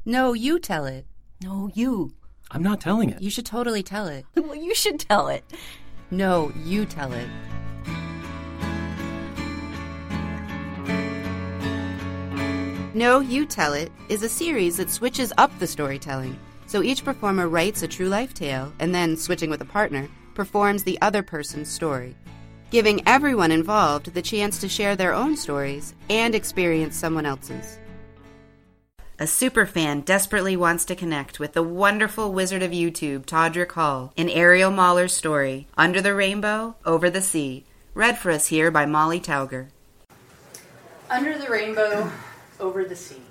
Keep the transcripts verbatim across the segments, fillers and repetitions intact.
No, you tell it. No, you. I'm not telling it. You should totally tell it. Well, you should tell it. No, you tell it. No, You Tell It is a series that switches up the storytelling. So each performer writes a true life tale and then, switching with a partner, performs the other person's story, giving everyone involved the chance to share their own stories and experience someone else's. A superfan desperately wants to connect with the wonderful wizard of YouTube, Todrick Hall, in Ariel Mahler's story, Under the Rainbow, Over the Sea, read for us here by Molly Tauger. Under the Rainbow, Over the Sea.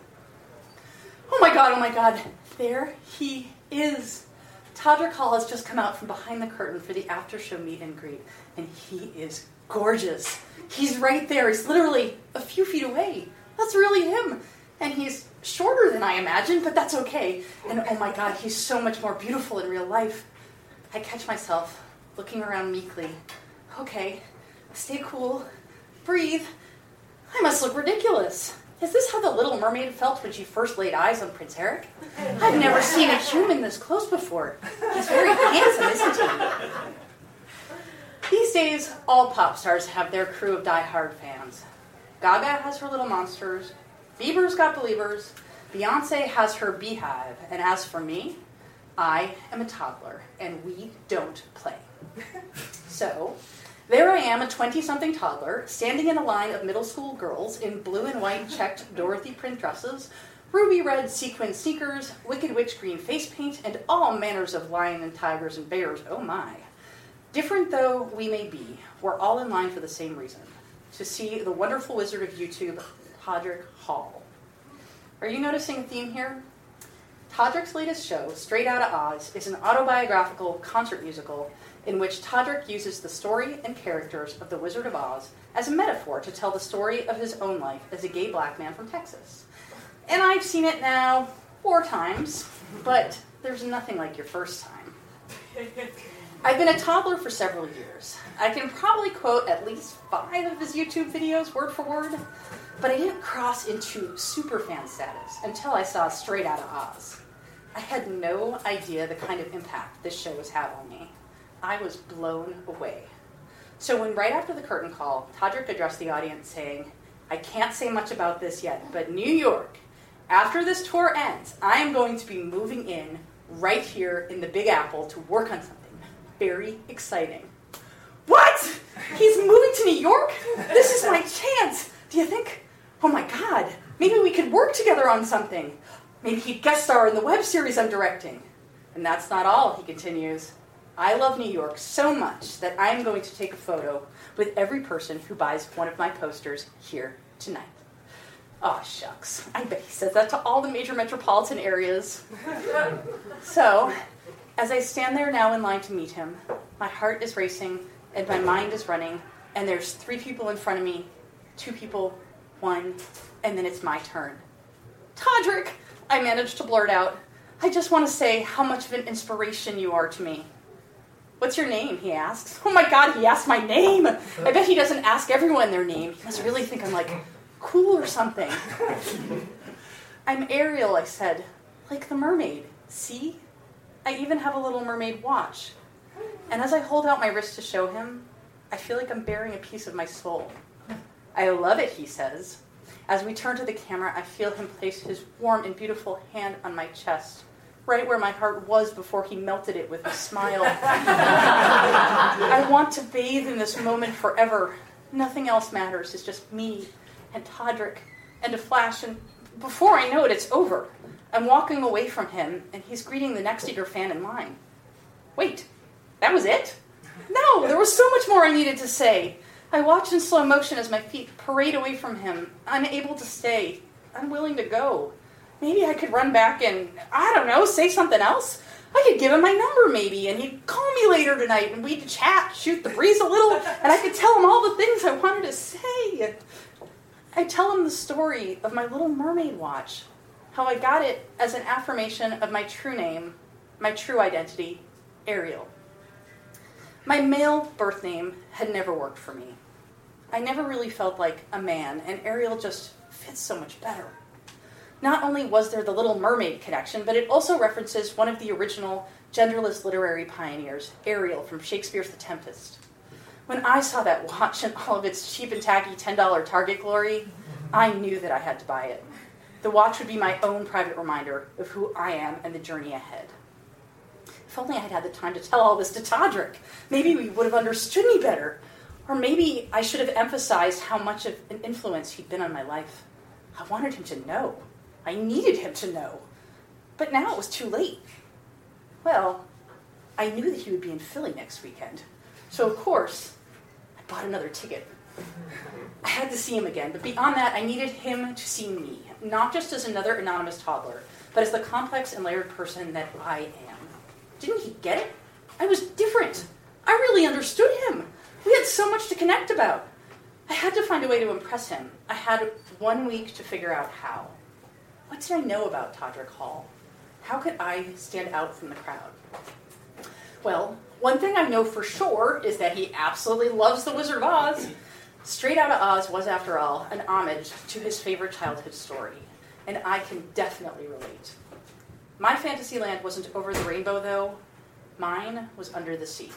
Oh my god, oh my god, there he is. Todrick Hall has just come out from behind the curtain for the after-show meet and greet, and he is gorgeous. He's right there, he's literally a few feet away. That's really him. And he's shorter than I imagined, but that's okay. And oh my god, he's so much more beautiful in real life. I catch myself looking around meekly. Okay, stay cool, breathe. I must look ridiculous. Is this how the Little Mermaid felt when she first laid eyes on Prince Eric? I've never seen a human this close before. He's very handsome, isn't he? These days, all pop stars have their crew of die-hard fans. Gaga has her little monsters. Bieber's got believers. Beyonce has her beehive. And as for me, I am a toddler, and we don't play. So, there I am, a twenty-something toddler, standing in a line of middle school girls in blue and white checked Dorothy print dresses, ruby red sequin sneakers, Wicked Witch green face paint, and all manners of lion and tigers and bears, oh my. Different though we may be, we're all in line for the same reason, to see the wonderful wizard of YouTube, Todrick Hall. Are you noticing a theme here? Todrick's latest show, Straight Outta Oz, is an autobiographical concert musical in which Todrick uses the story and characters of the Wizard of Oz as a metaphor to tell the story of his own life as a gay black man from Texas. And I've seen it now four times, but there's nothing like your first time. I've been a toddler for several years. I can probably quote at least five of his YouTube videos word for word, but I didn't cross into superfan status until I saw Straight Outta Oz. I had no idea the kind of impact this show was having on me. I was blown away. So when right after the curtain call, Todrick addressed the audience saying, I can't say much about this yet, but New York, after this tour ends, I am going to be moving in right here in the Big Apple to work on something very exciting. What? He's moving to New York? This is my chance. Do you think, oh my god, maybe we could work together on something. Maybe he'd guest star in the web series I'm directing. And that's not all, he continues. I love New York so much that I'm going to take a photo with every person who buys one of my posters here tonight. Aw, shucks. I bet he says that to all the major metropolitan areas. So, as I stand there now in line to meet him, my heart is racing and my mind is running, and there's three people in front of me, two people, one, and then it's my turn. Todrick, I managed to blurt out, I just want to say how much of an inspiration you are to me. What's your name, he asks. Oh my god, he asked my name! I bet he doesn't ask everyone their name. He must really think I'm like, cool or something. I'm Ariel, I said. Like the mermaid. See? I even have a little mermaid watch. And as I hold out my wrist to show him, I feel like I'm bearing a piece of my soul. I love it, he says. As we turn to the camera, I feel him place his warm and beautiful hand on my chest, right where my heart was before he melted it with a smile. I want to bathe in this moment forever. Nothing else matters. It's just me and Todrick and a flash, and before I know it, it's over. I'm walking away from him, and he's greeting the next eager fan in line. Wait, that was it? No, there was so much more I needed to say. I watched in slow motion as my feet parade away from him, unable to stay, unwilling to go. Maybe I could run back and, I don't know, say something else. I could give him my number maybe, and he'd call me later tonight, and we'd chat, shoot the breeze a little, and I could tell him all the things I wanted to say. I'd tell him the story of my little mermaid watch, how I got it as an affirmation of my true name, my true identity, Ariel. My male birth name had never worked for me. I never really felt like a man, and Ariel just fits so much better. Not only was there the Little Mermaid connection, but it also references one of the original genderless literary pioneers, Ariel from Shakespeare's The Tempest. When I saw that watch in all of its cheap and tacky ten dollars Target glory, I knew that I had to buy it. The watch would be my own private reminder of who I am and the journey ahead. If only I had had the time to tell all this to Todrick. Maybe we would have understood me better. Or maybe I should have emphasized how much of an influence he'd been on my life. I wanted him to know. I needed him to know. But now it was too late. Well, I knew that he would be in Philly next weekend. So, of course, I bought another ticket. I had to see him again, but beyond that, I needed him to see me, not just as another anonymous toddler, but as the complex and layered person that I am. Didn't he get it? I was different. I really understood him. We had so much to connect about. I had to find a way to impress him. I had one week to figure out how. What did I know about Todrick Hall? How could I stand out from the crowd? Well, one thing I know for sure is that he absolutely loves The Wizard of Oz. Straight Outta Oz was, after all, an homage to his favorite childhood story, and I can definitely relate. My Fantasyland wasn't over the rainbow, though. Mine was under the sea.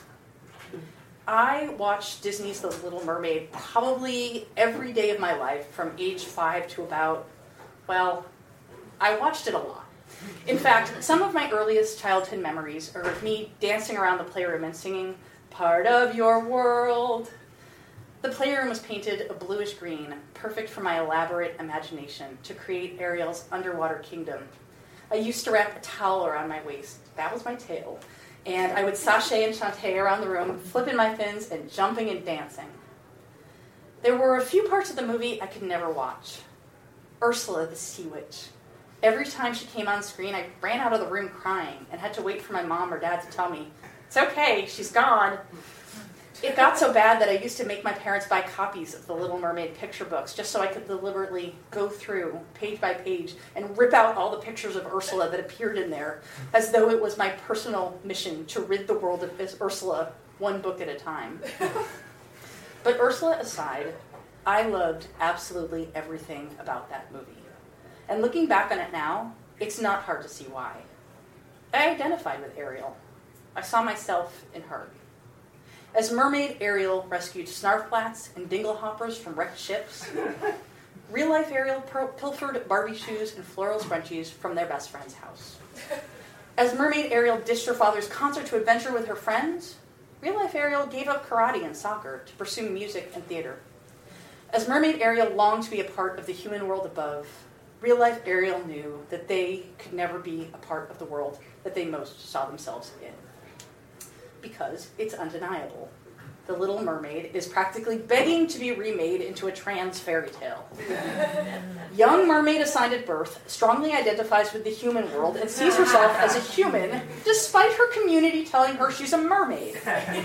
I watched Disney's The Little Mermaid probably every day of my life from age five to about, well, I watched it a lot. In fact, some of my earliest childhood memories are of me dancing around the playroom and singing, "Part of Your World." The playroom was painted a bluish green, perfect for my elaborate imagination to create Ariel's underwater kingdom. I used to wrap a towel around my waist. That was my tail. And I would sashay and chantay around the room, flipping my fins and jumping and dancing. There were a few parts of the movie I could never watch. Ursula the Sea Witch. Every time she came on screen, I ran out of the room crying and had to wait for my mom or dad to tell me, "It's okay, she's gone." It got so bad that I used to make my parents buy copies of the Little Mermaid picture books just so I could deliberately go through page by page and rip out all the pictures of Ursula that appeared in there, as though it was my personal mission to rid the world of Ursula one book at a time. But Ursula aside, I loved absolutely everything about that movie. And looking back on it now, it's not hard to see why. I identified with Ariel. I saw myself in her. As Mermaid Ariel rescued snarflats and dinglehoppers from wrecked ships, real-life Ariel pilfered Barbie shoes and floral scrunchies from their best friend's house. As Mermaid Ariel dished her father's concert to adventure with her friends, real-life Ariel gave up karate and soccer to pursue music and theater. As Mermaid Ariel longed to be a part of the human world above, real-life Ariel knew that they could never be a part of the world that they most saw themselves in. Because it's undeniable. The Little Mermaid is practically begging to be remade into a trans fairy tale. Young mermaid assigned at birth strongly identifies with the human world and sees herself as a human, despite her community telling her she's a mermaid.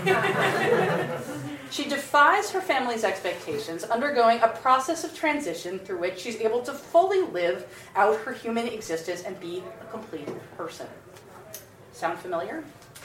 She defies her family's expectations, undergoing a process of transition through which she's able to fully live out her human existence and be a complete person. Sound familiar?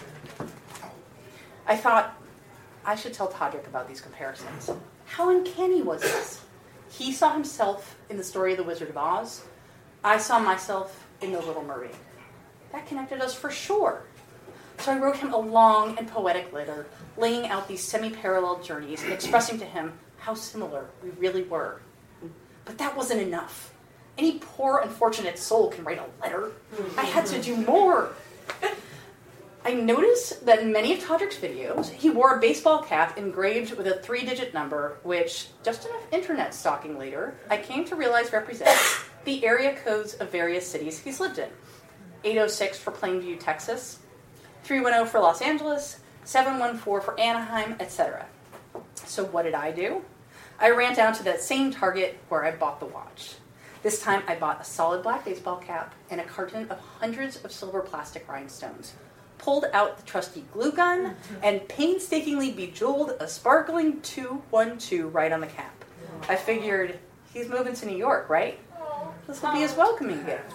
I thought I should tell Todrick about these comparisons. How uncanny was this? He saw himself in the story of The Wizard of Oz. I saw myself in The Little Mermaid. That connected us for sure. So I wrote him a long and poetic letter, laying out these semi-parallel journeys and expressing to him how similar we really were. But that wasn't enough. Any poor, unfortunate soul can write a letter. I had to do more. I noticed that in many of Todrick's videos, he wore a baseball cap engraved with a three-digit number, which, just enough internet stalking later, I came to realize represents the area codes of various cities he's lived in. eight oh six for Plainview, Texas, three one zero for Los Angeles, seven one four for Anaheim, et cetera. So what did I do? I ran down to that same Target where I bought the watch. This time I bought a solid black baseball cap and a carton of hundreds of silver plastic rhinestones, pulled out the trusty glue gun, and painstakingly bejeweled a sparkling two one two right on the cap. I figured, he's moving to New York, right? This will be his welcoming gift.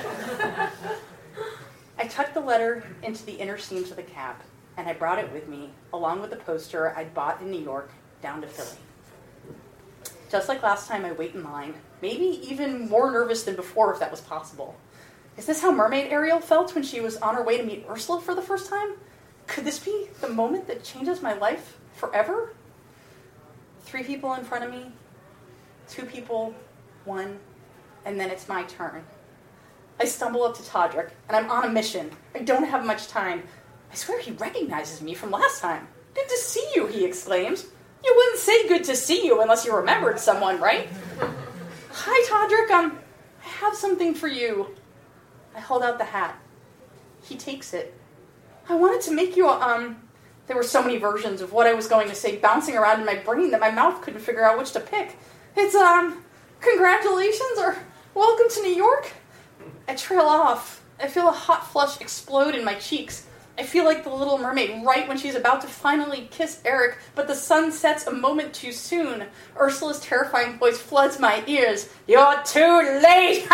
I tucked the letter into the inner seams of the cap, and I brought it with me, along with the poster I'd bought in New York, down to Philly. Just like last time, I wait in line, maybe even more nervous than before if that was possible. Is this how Mermaid Ariel felt when she was on her way to meet Ursula for the first time? Could this be the moment that changes my life forever? Three people in front of me, two people, one, and then it's my turn. I stumble up to Todrick, and I'm on a mission. I don't have much time. I swear he recognizes me from last time. Good to see you, he exclaims. You wouldn't say good to see you unless you remembered someone, right? Hi, Todrick. Um, I have something for you. I hold out the hat. He takes it. I wanted to make you a, um... There were so many versions of what I was going to say bouncing around in my brain that my mouth couldn't figure out which to pick. It's, um, congratulations or welcome to New York. I trail off. I feel a hot flush explode in my cheeks. I feel like the Little Mermaid right when she's about to finally kiss Eric, but the sun sets a moment too soon. Ursula's terrifying voice floods my ears. You're too late!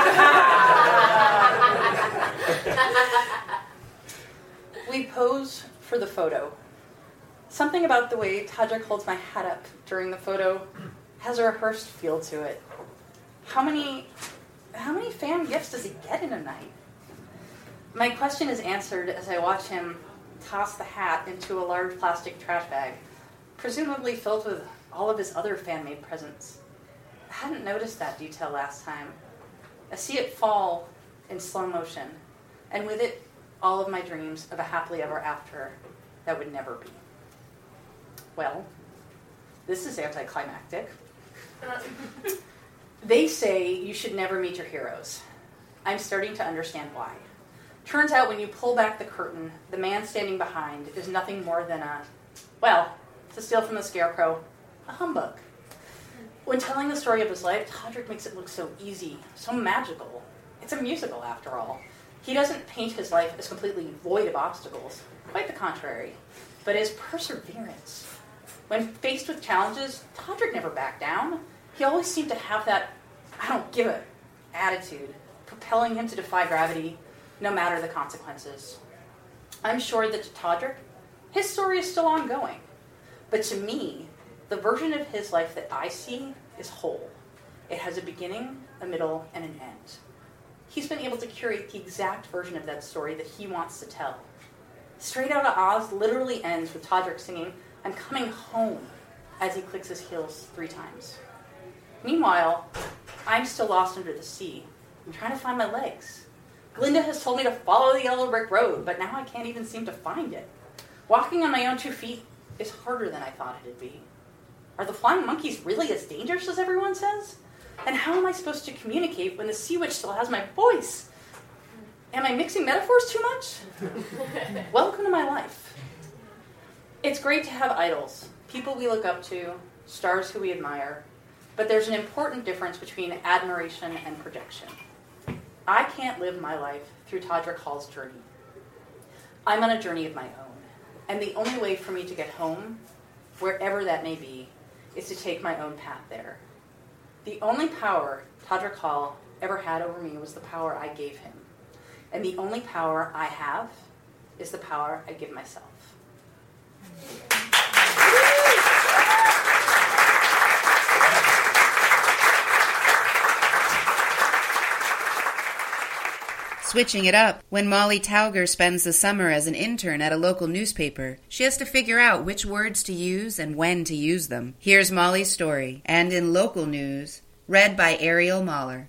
We pose for the photo. Something about the way Todrick holds my hat up during the photo has a rehearsed feel to it. How many, how many fan gifts does he get in a night? My question is answered as I watch him toss the hat into a large plastic trash bag, presumably filled with all of his other fan-made presents. I hadn't noticed that detail last time. I see it fall in slow motion, and with it, all of my dreams of a happily ever after that would never be. Well, this is anticlimactic. They say you should never meet your heroes. I'm starting to understand why. Turns out when you pull back the curtain, the man standing behind is nothing more than a, well, to steal from the Scarecrow, a humbug. When telling the story of his life, Todrick makes it look so easy, so magical. It's a musical, after all. He doesn't paint his life as completely void of obstacles, quite the contrary, but as perseverance. When faced with challenges, Todrick never backed down. He always seemed to have that I don't give a attitude, propelling him to defy gravity, no matter the consequences. I'm sure that to Todrick, his story is still ongoing. But to me, the version of his life that I see is whole. It has a beginning, a middle, and an end. He's been able to curate the exact version of that story that he wants to tell. Straight Outta Oz literally ends with Todrick singing, "I'm coming home," as he clicks his heels three times. Meanwhile, I'm still lost under the sea. I'm trying to find my legs. Glinda has told me to follow the yellow brick road, but now I can't even seem to find it. Walking on my own two feet is harder than I thought it'd be. Are the flying monkeys really as dangerous as everyone says? And how am I supposed to communicate when the sea witch still has my voice? Am I mixing metaphors too much? Welcome to my life. It's great to have idols, people we look up to, stars who we admire, but there's an important difference between admiration and projection. I can't live my life through Todrick Hall's journey. I'm on a journey of my own, and the only way for me to get home, wherever that may be, is to take my own path there. The only power Todrick Hall ever had over me was the power I gave him. And the only power I have is the power I give myself. Switching it up, when Molly Tauger spends the summer as an intern at a local newspaper, she has to figure out which words to use and when to use them. Here's Molly's story, and in local news, read by Ariel Mahler.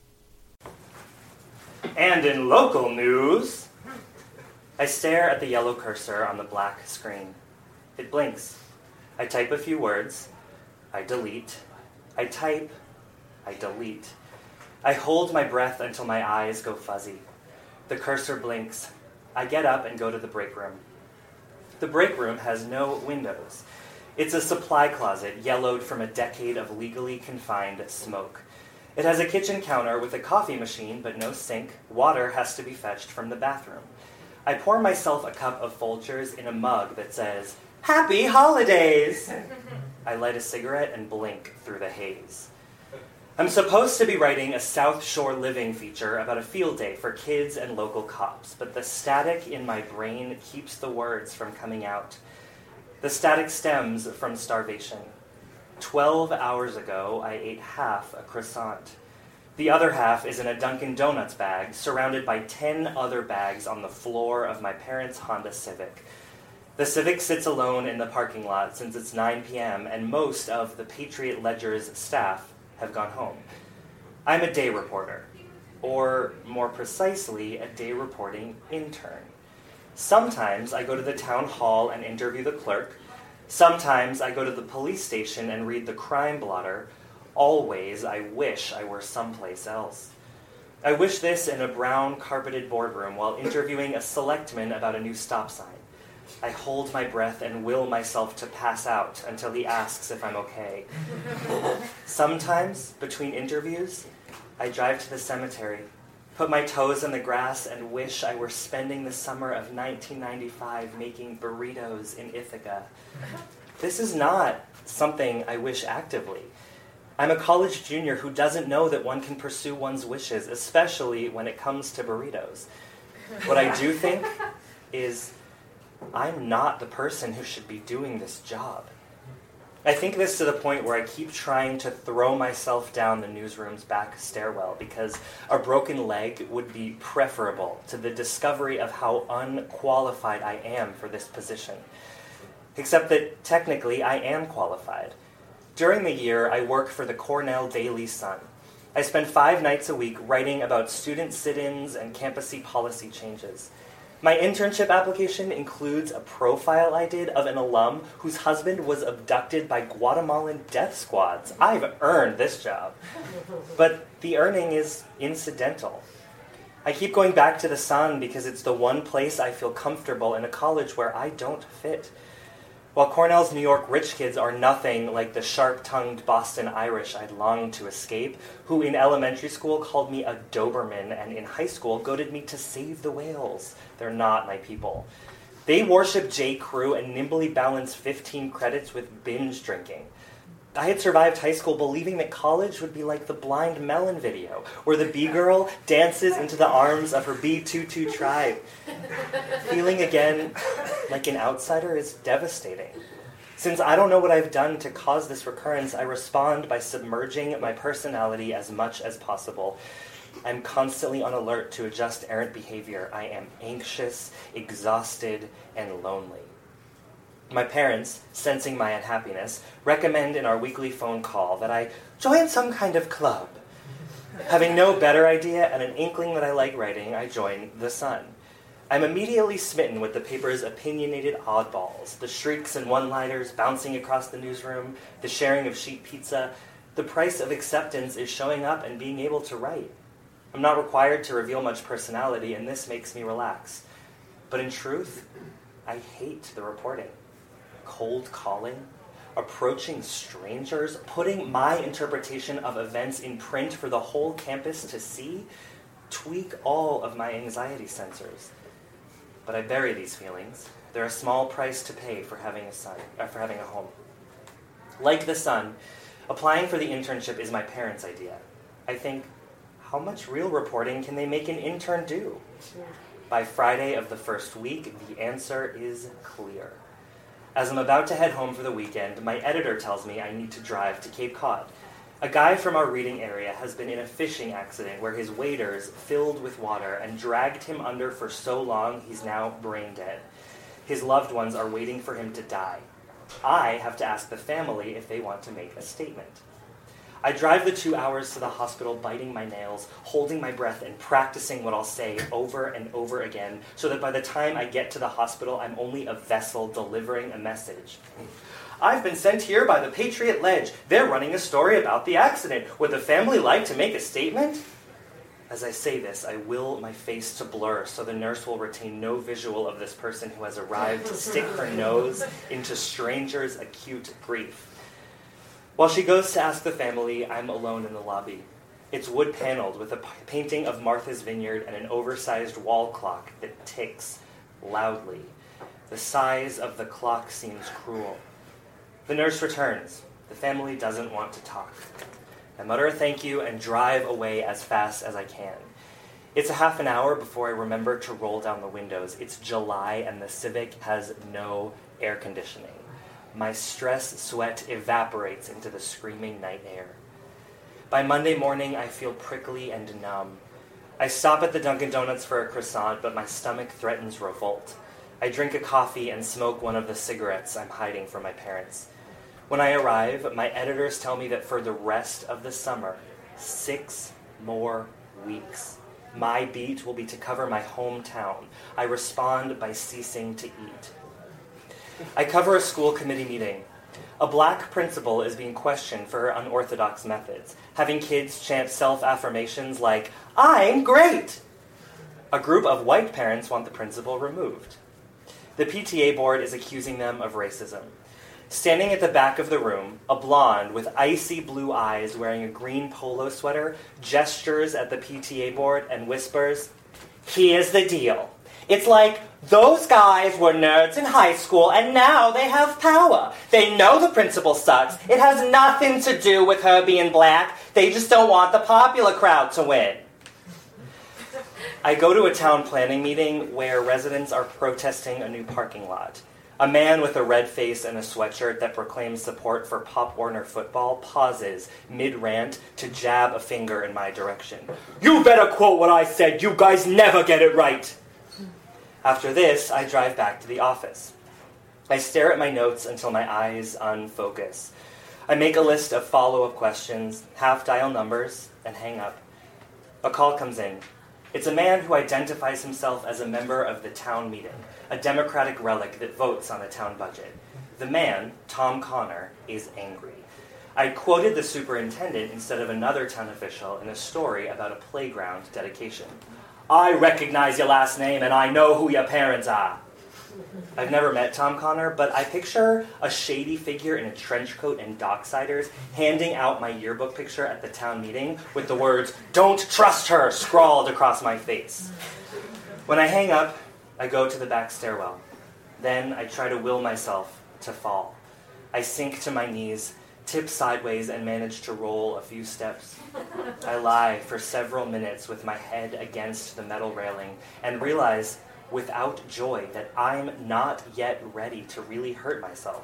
And in local news, I stare at the yellow cursor on the black screen. It blinks. I type a few words. I delete. I type. I delete. I hold my breath until my eyes go fuzzy. The cursor blinks. I get up and go to the break room. The break room has no windows. It's a supply closet yellowed from a decade of legally confined smoke. It has a kitchen counter with a coffee machine, but no sink. Water has to be fetched from the bathroom. I pour myself a cup of Folgers in a mug that says, "Happy Holidays!" I light a cigarette and blink through the haze. I'm supposed to be writing a South Shore Living feature about a field day for kids and local cops, but the static in my brain keeps the words from coming out. The static stems from starvation. Twelve hours ago, I ate half a croissant. The other half is in a Dunkin' Donuts bag, surrounded by ten other bags on the floor of my parents' Honda Civic. The Civic sits alone in the parking lot since it's nine p.m., and most of the Patriot Ledger's staff have gone home. I'm a day reporter, or more precisely, a day reporting intern. Sometimes I go to the town hall and interview the clerk. Sometimes I go to the police station and read the crime blotter. Always I wish I were someplace else. I wish this in a brown carpeted boardroom while interviewing a selectman about a new stop sign. I hold my breath and will myself to pass out until he asks if I'm okay. Sometimes, between interviews, I drive to the cemetery, put my toes in the grass, and wish I were spending the summer of nineteen ninety-five making burritos in Ithaca. This is not something I wish actively. I'm a college junior who doesn't know that one can pursue one's wishes, especially when it comes to burritos. What I do think is I'm not the person who should be doing this job. I think this to the point where I keep trying to throw myself down the newsroom's back stairwell because a broken leg would be preferable to the discovery of how unqualified I am for this position. Except that technically I am qualified. During the year, I work for the Cornell Daily Sun. I spend five nights a week writing about student sit-ins and campusy policy changes. My internship application includes a profile I did of an alum whose husband was abducted by Guatemalan death squads. I've earned this job. But the earning is incidental. I keep going back to the Sun because it's the one place I feel comfortable in a college where I don't fit. While Cornell's New York rich kids are nothing like the sharp-tongued Boston Irish I'd longed to escape, who in elementary school called me a Doberman and in high school goaded me to save the whales. They're not my people. They worship J. Crew and nimbly balance fifteen credits with binge drinking. I had survived high school believing that college would be like the Blind Melon video, where the B-girl dances into the arms of her B twenty-two tribe. Feeling again like an outsider is devastating. Since I don't know what I've done to cause this recurrence, I respond by submerging my personality as much as possible. I'm constantly on alert to adjust errant behavior. I am anxious, exhausted, and lonely. My parents, sensing my unhappiness, recommend in our weekly phone call that I join some kind of club. Having no better idea and an inkling that I like writing, I join The Sun. I'm immediately smitten with the paper's opinionated oddballs, the shrieks and one-liners bouncing across the newsroom, the sharing of sheet pizza. The price of acceptance is showing up and being able to write. I'm not required to reveal much personality, and this makes me relax. But in truth, I hate the reporting. Cold calling, approaching strangers, putting my interpretation of events in print for the whole campus to see, tweak all of my anxiety sensors. But I bury these feelings. They're a small price to pay for having a son, uh, for having a home. Like The Sun, applying for the internship is my parents' idea. I think, how much real reporting can they make an intern do? By Friday of the first week, the answer is clear. As I'm about to head home for the weekend, my editor tells me I need to drive to Cape Cod. A guy from our reading area has been in a fishing accident where his waders filled with water and dragged him under for so long he's now brain dead. His loved ones are waiting for him to die. I have to ask the family if they want to make a statement. I drive the two hours to the hospital, biting my nails, holding my breath, and practicing what I'll say over and over again, so that by the time I get to the hospital, I'm only a vessel delivering a message. I've been sent here by the Patriot Ledge. They're running a story about the accident. Would the family like to make a statement? As I say this, I will my face to blur so the nurse will retain no visual of this person who has arrived to stick her nose into strangers' acute grief. While she goes to ask the family, I'm alone in the lobby. It's wood-paneled with a p- painting of Martha's Vineyard and an oversized wall clock that ticks loudly. The size of the clock seems cruel. The nurse returns. The family doesn't want to talk. I mutter a thank you and drive away as fast as I can. It's a half an hour before I remember to roll down the windows. It's July and the Civic has no air conditioning. my stress sweat evaporates into the screaming night air. By Monday morning, I feel prickly and numb. I stop at the Dunkin' Donuts for a croissant, but my stomach threatens revolt. I drink a coffee and smoke one of the cigarettes I'm hiding from my parents. When I arrive, my editors tell me that for the rest of the summer, six more weeks, my beat will be to cover my hometown. I respond by ceasing to eat. I cover a school committee meeting. A black principal is being questioned for her unorthodox methods, having kids chant self-affirmations like, "I'm great!" A group of white parents want the principal removed. The P T A board is accusing them of racism. Standing at the back of the room, a blonde with icy blue eyes wearing a green polo sweater gestures at the P T A board and whispers, "Here's the deal. It's like those guys were nerds in high school and now they have power. They know the principal sucks. It has nothing to do with her being black. They just don't want the popular crowd to win." I go to a town planning meeting where residents are protesting a new parking lot. A man with a red face and a sweatshirt that proclaims support for Pop Warner football pauses mid-rant to jab a finger in my direction. "You better quote what I said. You guys never get it right." After this, I drive back to the office. I stare at my notes until my eyes unfocus. I make a list of follow-up questions, half-dial numbers, and hang up. A call comes in. It's a man who identifies himself as a member of the town meeting, a democratic relic that votes on a town budget. The man, Tom Connor, is angry. I quoted the superintendent instead of another town official in a story about a playground dedication. "I recognize your last name and I know who your parents are." I've never met Tom Connor, but I picture a shady figure in a trench coat and docksiders handing out my yearbook picture at the town meeting with the words, "Don't trust her," scrawled across my face. When I hang up, I go to the back stairwell. Then I try to will myself to fall. I sink to my knees, tip sideways, and manage to roll a few steps. I lie for several minutes with my head against the metal railing and realize without joy that I'm not yet ready to really hurt myself.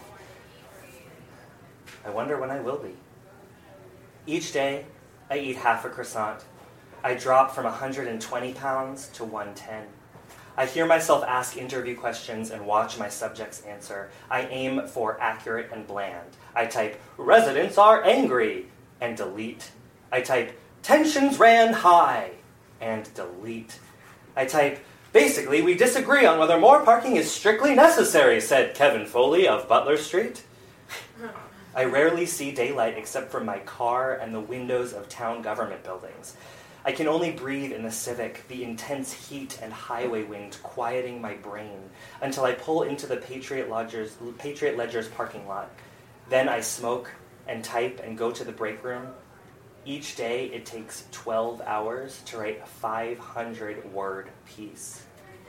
I wonder when I will be. Each day, I eat half a croissant. I drop from one hundred twenty pounds to one hundred ten. I hear myself ask interview questions and watch my subjects answer. I aim for accurate and bland. I type, "Residents are angry," and delete. I type, "Tensions ran high," and delete. I type, "Basically, we disagree on whether more parking is strictly necessary," said Kevin Foley of Butler Street. I rarely see daylight except from my car and the windows of town government buildings. I can only breathe in the Civic, the intense heat and highway wind quieting my brain, until I pull into the Patriot Ledger's, Patriot Ledger's parking lot. Then I smoke and type and go to the break room. Each day it takes twelve hours to write a five hundred word piece.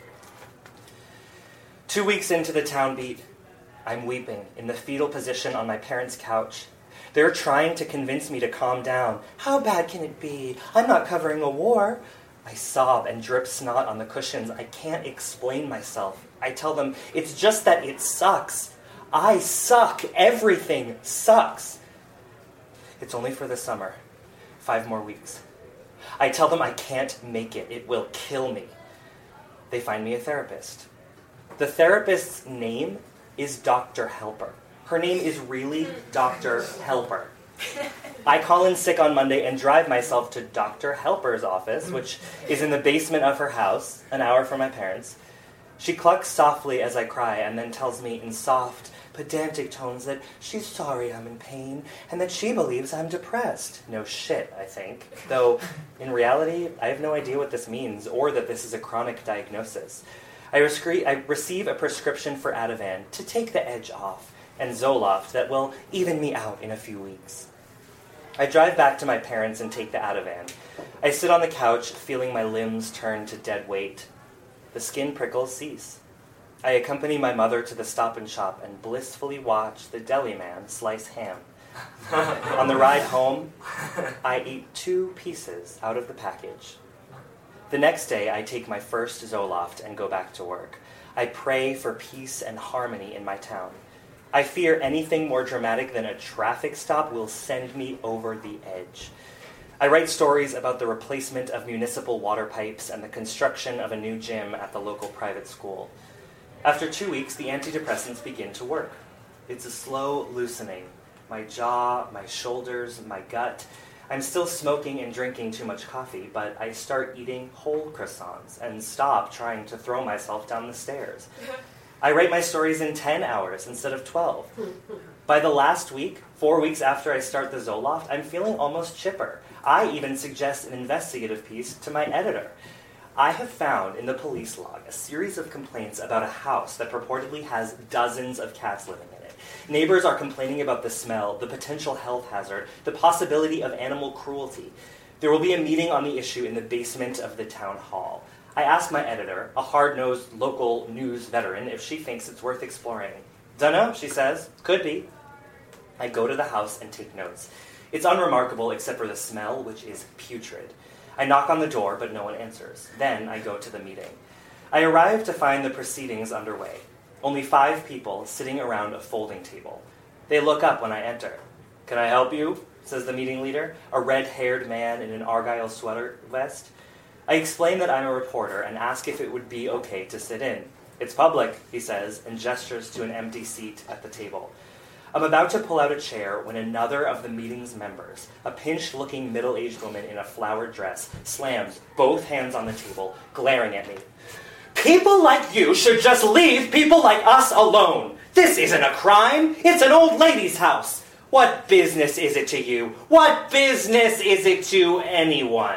Two weeks into the town beat, I'm weeping in the fetal position on my parents' couch. They're trying to convince me to calm down. "How bad can it be? I'm not covering a war." I sob and drip snot on the cushions. I can't explain myself. I tell them, "It's just that it sucks. I suck. Everything sucks." It's only for the summer. Five more weeks. I tell them I can't make it. It will kill me. They find me a therapist. The therapist's name is Doctor Helper. Her name is really Doctor Helper. I call in sick on Monday and drive myself to Doctor Helper's office, which is in the basement of her house, an hour from my parents. She clucks softly as I cry and then tells me in soft, pedantic tones that she's sorry I'm in pain and that she believes I'm depressed. No shit, I think. Though, in reality, I have no idea what this means or that this is a chronic diagnosis. I, rescre- I receive a prescription for Ativan to take the edge off and Zoloft that will even me out in a few weeks. I drive back to my parents and take the Ativan. I sit on the couch, feeling my limbs turn to dead weight. The skin prickles cease. I accompany my mother to the Stop and Shop and blissfully watch the deli man slice ham. On the ride home, I eat two pieces out of the package. The next day, I take my first Zoloft and go back to work. I pray for peace and harmony in my town. I fear anything more dramatic than a traffic stop will send me over the edge. I write stories about the replacement of municipal water pipes and the construction of a new gym at the local private school. After two weeks, the antidepressants begin to work. It's a slow loosening. My jaw, my shoulders, my gut. I'm still smoking and drinking too much coffee, but I start eating whole croissants and stop trying to throw myself down the stairs. I write my stories in ten hours instead of twelve. By the last week, four weeks after I start the Zoloft, I'm feeling almost chipper. I even suggest an investigative piece to my editor. I have found in the police log a series of complaints about a house that purportedly has dozens of cats living in it. Neighbors are complaining about the smell, the potential health hazard, the possibility of animal cruelty. There will be a meeting on the issue in the basement of the town hall. I ask my editor, a hard-nosed local news veteran, if she thinks it's worth exploring. Dunno, she says. Could be. I go to the house and take notes. It's unremarkable except for the smell, which is putrid. I knock on the door, but no one answers. Then I go to the meeting. I arrive to find the proceedings underway. Only five people sitting around a folding table. They look up when I enter. "Can I help you?" says the meeting leader, a red-haired man in an Argyle sweater vest. I explain that I'm a reporter and ask if it would be okay to sit in. "It's public," he says, and gestures to an empty seat at the table. I'm about to pull out a chair when another of the meeting's members, a pinched-looking middle-aged woman in a flowered dress, slams both hands on the table, glaring at me. "People like you should just leave people like us alone. This isn't a crime. It's an old lady's house. What business is it to you? What business is it to anyone?"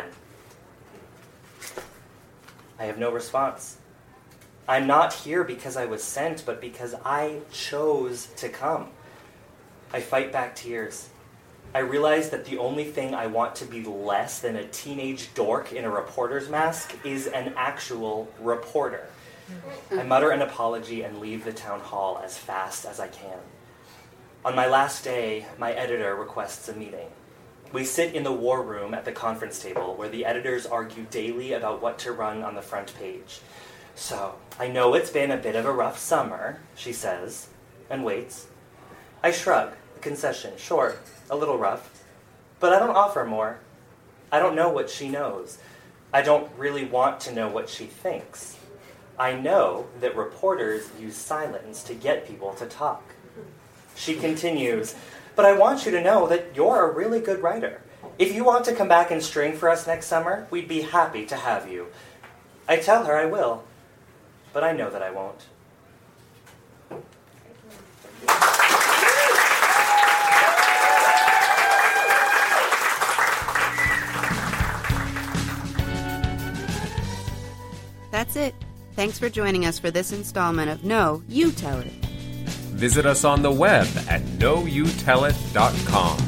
I have no response. I'm not here because I was sent, but because I chose to come. I fight back tears. I realize that the only thing I want to be less than a teenage dork in a reporter's mask is an actual reporter. I mutter an apology and leave the town hall as fast as I can. On my last day, my editor requests a meeting. We sit in the war room at the conference table where the editors argue daily about what to run on the front page. "So, I know it's been a bit of a rough summer," she says, and waits. I shrug, a concession, sure, a little rough. But I don't offer more. I don't know what she knows. I don't really want to know what she thinks. I know that reporters use silence to get people to talk. She continues, "But I want you to know that you're a really good writer. If you want to come back and string for us next summer, we'd be happy to have you." I tell her I will, but I know that I won't. That's it. Thanks for joining us for this installment of No, You Tell It. Visit us on the web at know you tell it dot com.